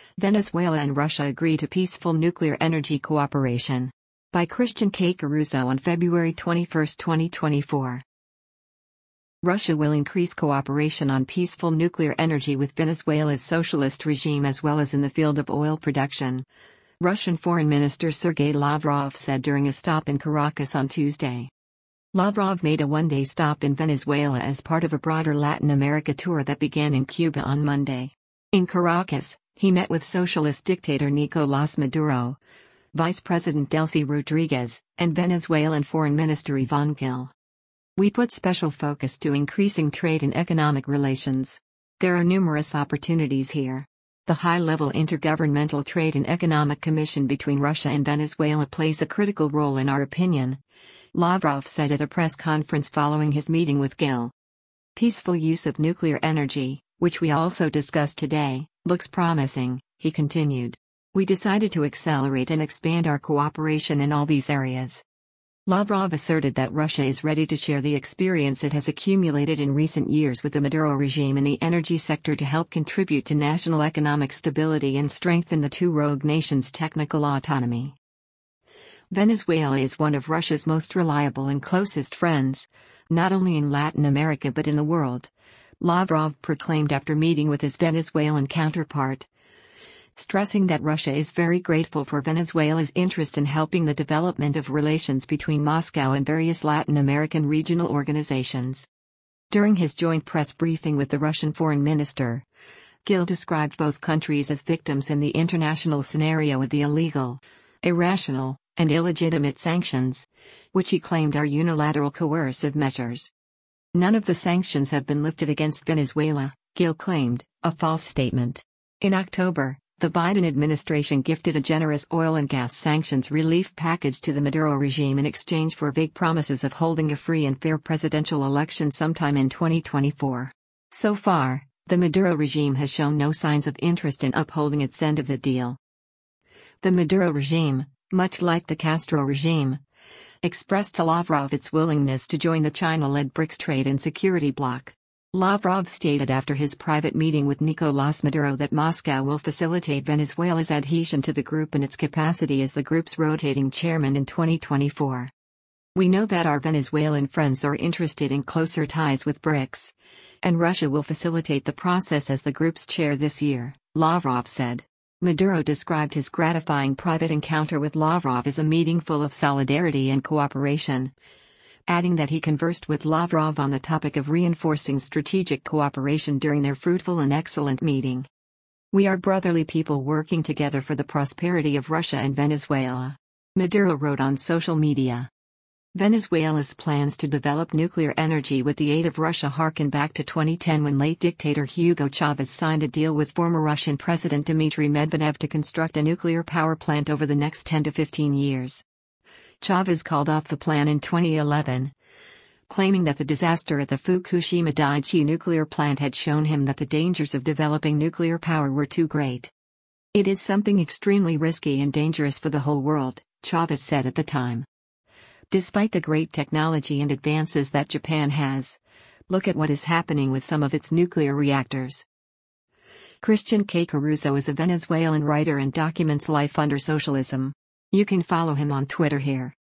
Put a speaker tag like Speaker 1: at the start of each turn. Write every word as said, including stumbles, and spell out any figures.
Speaker 1: Venezuela and Russia agree to peaceful nuclear energy cooperation. By Christian K. Caruso on February twenty-first, twenty twenty-four. Russia will increase cooperation on peaceful nuclear energy with Venezuela's socialist regime as well as in the field of oil production, Russian Foreign Minister Sergei Lavrov said during a stop in Caracas on Tuesday. Lavrov made a one-day stop in Venezuela as part of a broader Latin America tour that began in Cuba on Monday. In Caracas, he met with socialist dictator Nicolás Maduro, Vice President Delcy Rodriguez, and Venezuelan Foreign Minister Iván Gil. We put special focus to increasing trade and economic relations. There are numerous opportunities here. The high-level Intergovernmental Trade and Economic Commission between Russia and Venezuela plays a critical role in our opinion, Lavrov said at a press conference following his meeting with Gil. Peaceful use of nuclear energy, which we also discussed today, looks promising, he continued. We decided to accelerate and expand our cooperation in all these areas. Lavrov asserted that Russia is ready to share the experience it has accumulated in recent years with the Maduro regime in the energy sector to help contribute to national economic stability and strengthen the two rogue nations' technical autonomy. Venezuela is one of Russia's most reliable and closest friends, not only in Latin America but in the world, Lavrov proclaimed after meeting with his Venezuelan counterpart, stressing that Russia is very grateful for Venezuela's interest in helping the development of relations between Moscow and various Latin American regional organizations. During his joint press briefing with the Russian foreign minister, Gil described both countries as victims in the international scenario of the illegal, irrational, and illegitimate sanctions, which he claimed are unilateral coercive measures. None of the sanctions have been lifted against Venezuela, Gil claimed, a false statement. In October, the Biden administration gifted a generous oil and gas sanctions relief package to the Maduro regime in exchange for vague promises of holding a free and fair presidential election sometime in twenty twenty-four. So far, the Maduro regime has shown no signs of interest in upholding its end of the deal. The Maduro regime, much like the Castro regime, expressed to Lavrov its willingness to join the China-led BRICS trade and security bloc. Lavrov stated after his private meeting with Nicolás Maduro that Moscow will facilitate Venezuela's adhesion to the group in its capacity as the group's rotating chairman in twenty twenty-four. We know that our Venezuelan friends are interested in closer ties with BRICS, and Russia will facilitate the process as the group's chair this year, Lavrov said. Maduro described his gratifying private encounter with Lavrov as a meeting full of solidarity and cooperation, adding that he conversed with Lavrov on the topic of reinforcing strategic cooperation during their fruitful and excellent meeting. We are brotherly people working together for the prosperity of Russia and Venezuela, Maduro wrote on social media. Venezuela's plans to develop nuclear energy with the aid of Russia harken back to twenty ten when late dictator Hugo Chavez signed a deal with former Russian President Dmitry Medvedev to construct a nuclear power plant over the next ten to fifteen years. Chavez called off the plan in twenty eleven, claiming that the disaster at the Fukushima Daiichi nuclear plant had shown him that the dangers of developing nuclear power were too great. It is something extremely risky and dangerous for the whole world, Chavez said at the time. Despite the great technology and advances that Japan has, look at what is happening with some of its nuclear reactors. Christian K. Caruso is a Venezuelan writer and documents life under socialism. You can follow him on Twitter here.